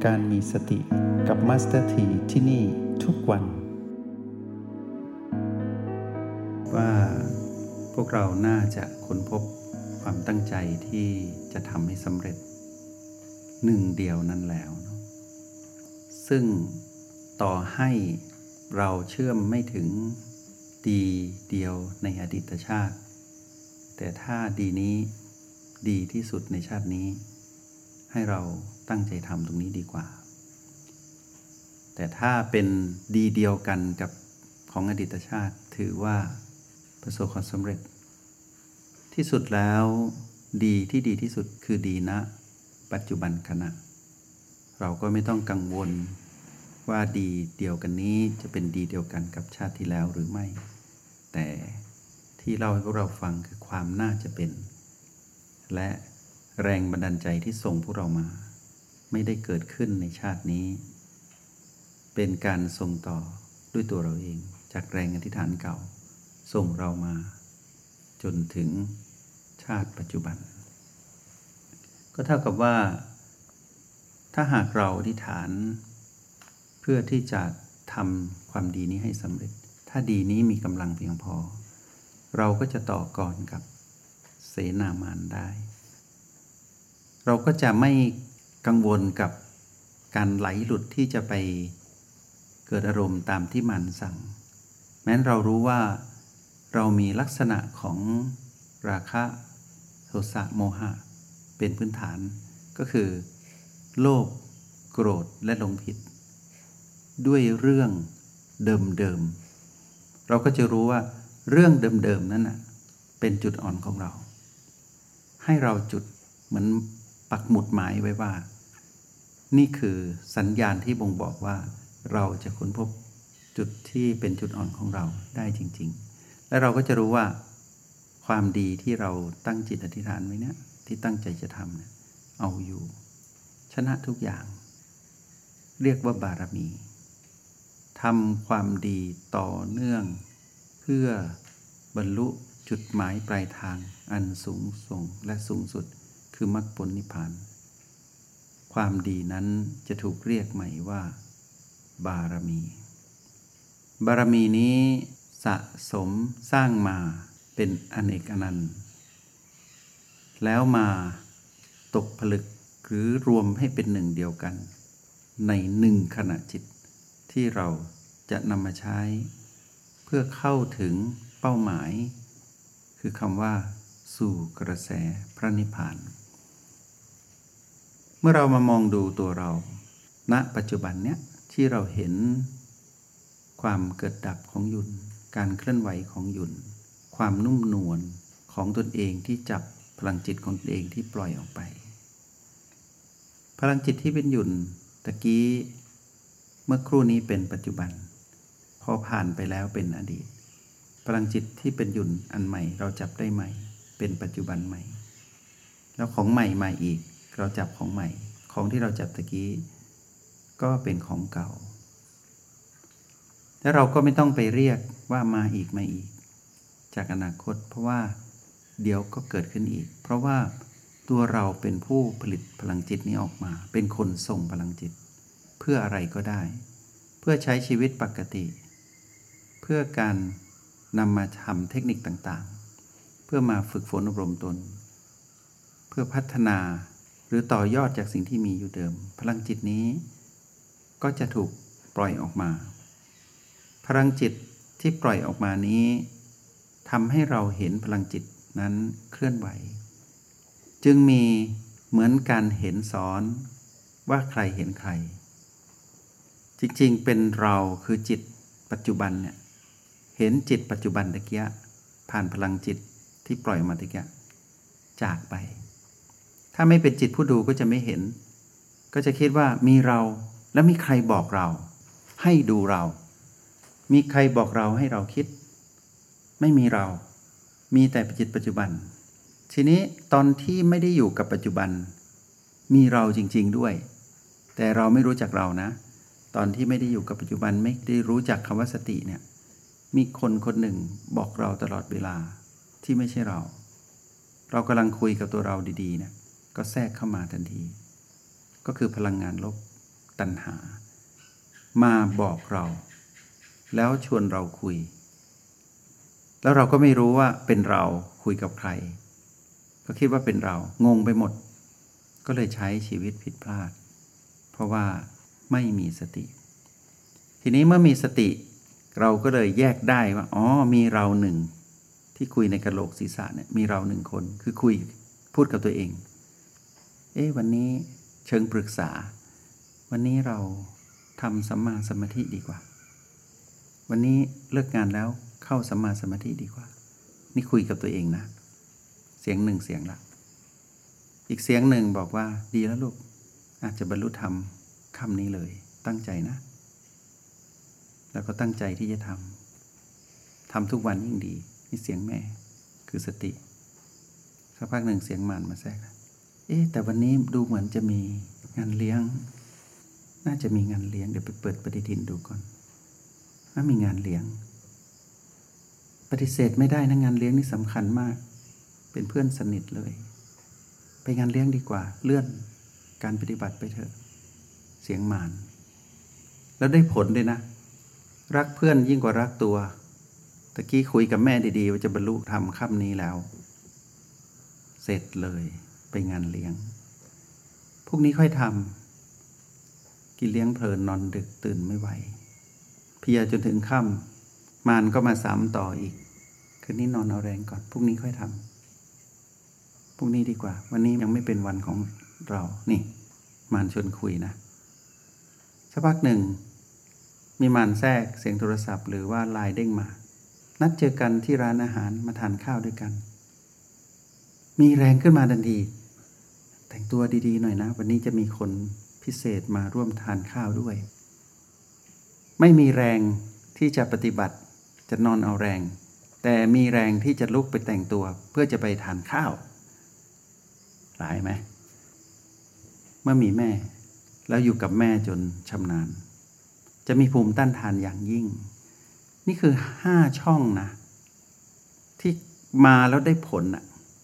การมีสติกับมาสเตอร์ทีที่นี่ทุกวันว่าพวกเราน่าจะค้นพบความตั้งใจที่จะทำให้สำเร็จหนึ่งเดียวนั้นแล้วเนอะซึ่งต่อให้เราเชื่อมไม่ถึงดีเดียวในอดีตชาติแต่ถ้าดีนี้ดีที่สุดในชาตินี้ให้เราตั้งใจทำตรงนี้ดีกว่าแต่ถ้าเป็นดีเดียวกันกับของอดีตชาติถือว่าประสบความสำเร็จที่สุดแล้วดีที่ดีที่สุดคือดีณปัจจุบันขณะเราก็ไม่ต้องกังวลว่าดีเดียวกันนี้จะเป็นดีเดียวกันกับชาติที่แล้วหรือไม่แต่ที่เล่าให้พวกเราฟังคือความน่าจะเป็นและแรงบันดาลใจที่ส่งพวกเรามาไม่ได้เกิดขึ้นในชาตินี้เป็นการส่งต่อด้วยตัวเราเองจากแรงอธิษฐานเก่าส่งเรามาจนถึงชาติปัจจุบันก็เท่ากับว่าถ้าหากเราอธิษฐานเพื่อที่จะทำความดีนี้ให้สำเร็จถ้าดีนี้มีกำลังเพียงพอเราก็จะต่อกรกับเสนามารได้เราก็จะไม่กังวลกับการไหลหลุดที่จะไปเกิดอารมณ์ตามที่มารสั่งแม้นเรารู้ว่าเรามีลักษณะของราคะโทสะโมหะเป็นพื้นฐานก็คือโลภโกรธและหลงผิดด้วยเรื่องเดิมๆเราก็จะรู้ว่าเรื่องเดิมๆนั้นน่ะเป็นจุดอ่อนของเราให้เราจุดเหมือนปักหมุดหมายไว้ว่านี่คือสัญญาณที่บ่งบอกว่าเราจะค้นพบจุดที่เป็นจุดอ่อนของเราได้จริงๆและเราก็จะรู้ว่าความดีที่เราตั้งจิตอธิษฐานไว้เนี่ยที่ตั้งใจจะทำเนี่ยเอาอยู่ชนะทุกอย่างเรียกว่าบารมีทำความดีต่อเนื่องเพื่อบรรลุจุดหมายปลายทางอันสูงส่งและสูงสุดคือมรรคผลนิพพานความดีนั้นจะถูกเรียกใหม่ว่าบารมีบารมีนี้สะสมสร้างมาเป็นอเนกอนันต์แล้วมาตกผลึกหรือรวมให้เป็นหนึ่งเดียวกันในหนึ่งขณะจิตที่เราจะนำมาใช้เพื่อเข้าถึงเป้าหมายคือคำว่าสู่กระแสพระนิพพานเมื่อเรามามองดูตัวเราณปัจจุบันเนี้ยที่เราเห็นความเกิดดับของหยุ่นการเคลื่อนไหวของหยุ่นความนุ่มนวลของตนเองที่จับพลังจิตของตนเองที่ปล่อยออกไปพลังจิตที่เป็นหยุ่นตะกี้เมื่อครู่นี้เป็นปัจจุบันพอผ่านไปแล้วเป็นอดีตพลังจิตที่เป็นหยุ่นอันใหม่เราจับได้ใหม่เป็นปัจจุบันใหม่แล้วของใหม่มาอีกเราจับของใหม่ของที่เราจับตะกี้ก็เป็นของเก่าแล้วเราก็ไม่ต้องไปเรียกว่ามาอีกจากอนาคตเพราะว่าเดี๋ยวก็เกิดขึ้นอีกเพราะว่าตัวเราเป็นผู้ผลิตพลังจิตนี้ออกมาเป็นคนส่งพลังจิตเพื่ออะไรก็ได้เพื่อใช้ชีวิตปกติเพื่อการนำมาทำเทคนิคต่างๆเพื่อมาฝึกฝนอบรมตนเพื่อพัฒนาหรือต่อยอดจากสิ่งที่มีอยู่เดิมพลังจิตนี้ก็จะถูกปล่อยออกมาพลังจิตที่ปล่อยออกมานี้ทำให้เราเห็นพลังจิตนั้นเคลื่อนไหวจึงมีเหมือนการเห็นซ้อนว่าใครเห็นใครจริงๆเป็นเราคือจิตปัจจุบันเนี่ยเห็นจิตปัจจุบันตะเกียผ่านพลังจิตที่ปล่อยออกมาตะเกียจากไปถ้าไม่เป็นจิตผู้ดูก็จะไม่เห็นก็จะคิดว่ามีเราแล้วมีใครบอกเราให้ดูเรามีใครบอกเราให้เราคิดไม่มีเรามีแต่จิตปัจจุบันทีนี้ตอนที่ไม่ได้อยู่กับปัจจุบันมีเราจริงๆด้วยแต่เราไม่รู้จักเรานะตอนที่ไม่ได้อยู่กับปัจจุบันไม่ได้รู้จักคำว่าสติเนี่ยมีคนคนหนึ่งบอกเราตลอดเวลาที่ไม่ใช่เรากำลังคุยกับตัวเราดีๆเนี่ยก็แทรกเข้ามาทันทีก็คือพลังงานลบตัณหามาบอกเราแล้วชวนเราคุยแล้วเราก็ไม่รู้ว่าเป็นเราคุยกับใครก็คิดว่าเป็นเรางงไปหมดก็เลยใช้ชีวิตผิดพลาดเพราะว่าไม่มีสติทีนี้เมื่อมีสติเราก็เลยแยกได้ว่าอ๋อมีเราหนึ่งที่คุยในกะโหลกศีรษะเนี่ยมีเราหนึ่งคนคือคุยพูดกับตัวเองวันนี้เชิงปรึกษาวันนี้เราทำสัมมาสมาธิดีกว่าวันนี้เลิกงานแล้วเข้าสัมมาสมาธิดีกว่านี่คุยกับตัวเองนะเสียงหนึ่งเสียงละอีกเสียงหนึ่งบอกว่าดีแล้วลูกอาจจะบรรลุธรรมค่ำนี้เลยตั้งใจนะแล้วก็ตั้งใจที่จะทำทุกวันยิ่งดีนี่เสียงแม่คือสติสักพักหนึ่งเสียงมารมาแทรกแต่วันนี้ดูเหมือนจะมีงานเลี้ยงน่าจะมีงานเลี้ยงเดี๋ยวไปเปิดปฏิทินดูก่อนถ้ามีงานเลี้ยงปฏิเสธไม่ได้นะงานเลี้ยงนี่สำคัญมากเป็นเพื่อนสนิทเลยไปงานเลี้ยงดีกว่าเลื่อนการปฏิบัติไปเถอะเสียงมารแล้วได้ผลด้วยนะรักเพื่อนยิ่งกว่ารักตัวตะกี้คุยกับแม่ดีๆว่าจะบรรลุธรรมค่ำนี้แล้วเสร็จเลยไปงานเลี้ยงพรุ่งนี้ค่อยทำกินเลี้ยงเพลินนอนดึกตื่นไม่ไหวเพลียจนถึงค่ำมารก็มาซ้ำต่ออีกคืนนี้นอนเอาแรงก่อนพรุ่งนี้ค่อยทำพรุ่งนี้ดีกว่าวันนี้ยังไม่เป็นวันของเรานี่มารชวนคุยนะสักพักหนึ่งมีมารแทรกเสียงโทรศัพท์หรือว่าไลน์เด้งมานัดเจอกันที่ร้านอาหารมาทานข้าวด้วยกันมีแรงขึ้นมาทันทีแต่งตัวดีๆหน่อยนะวันนี้จะมีคนพิเศษมาร่วมทานข้าวด้วยไม่มีแรงที่จะปฏิบัติจะนอนเอาแรงแต่มีแรงที่จะลุกไปแต่งตัวเพื่อจะไปทานข้าวหลายไหมเมื่อมีแม่แล้วอยู่กับแม่จนชำนาญจะมีภูมิต้านทานอย่างยิ่งนี่คือ5ช่องนะที่มาแล้วได้ผลอ่ะ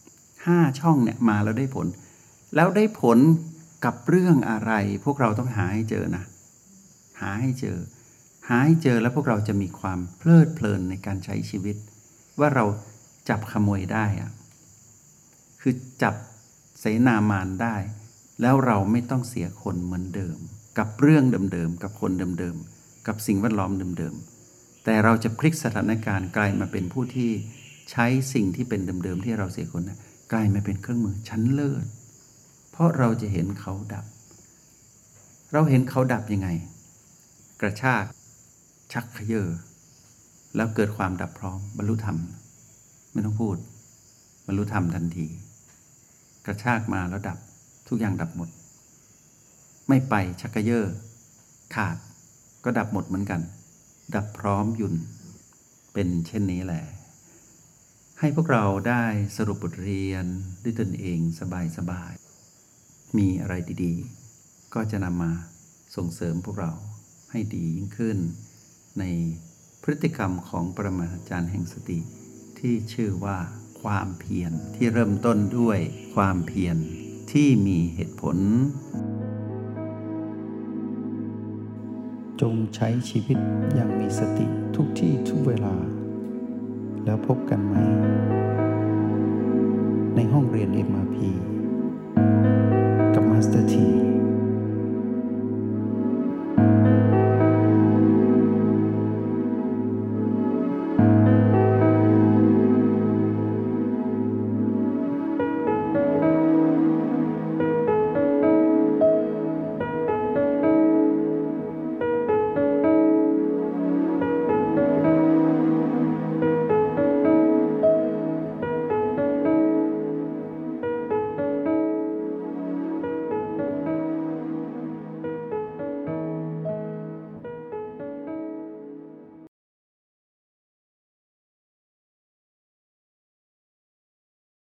5ช่องเนี่ยมาแล้วได้ผลแล้วได้ผลกับเรื่องอะไรพวกเราต้องหาให้เจอนะหาให้เจอแล้วพวกเราจะมีความเพลิดเพลินในการใช้ชีวิตว่าเราจับขโมยได้อะคือจับเสนามารได้แล้วเราไม่ต้องเสียคนเหมือนเดิมกับเรื่องเดิมๆกับคนเดิมๆกับสิ่งแวดล้อมเดิมๆแต่เราจะพลิกสถานการณ์กลายมาเป็นผู้ที่ใช้สิ่งที่เป็นเดิมๆที่เราเสียคนนะกลายมาเป็นเครื่องมือชั้นเลิศเพราะเราจะเห็นเขาดับเราเห็นเขาดับยังไงกระชากชักเขย่อแล้วเกิดความดับพร้อมบรรลุธรรมไม่ต้องพูดบรรลุธรรมทันทีกระชากมาแล้วดับทุกอย่างดับหมดไม่ไปชักเขย่อขาดก็ดับหมดเหมือนกันดับพร้อมหยุ่นเป็นเช่นนี้แหละให้พวกเราได้สรุปบทเรียนด้วยตนเองสบายๆมีอะไรดีๆก็จะนำมาส่งเสริมพวกเราให้ดียิ่งขึ้นในพฤติกรรมของปรมาจารย์แห่งสติที่ชื่อว่าความเพียรที่เริ่มต้นด้วยความเพียรที่มีเหตุผลจงใช้ชีวิตอย่างมีสติทุกที่ทุกเวลาแล้วพบกันไหมในห้องเรียน MRP กับมาสเตอร์ที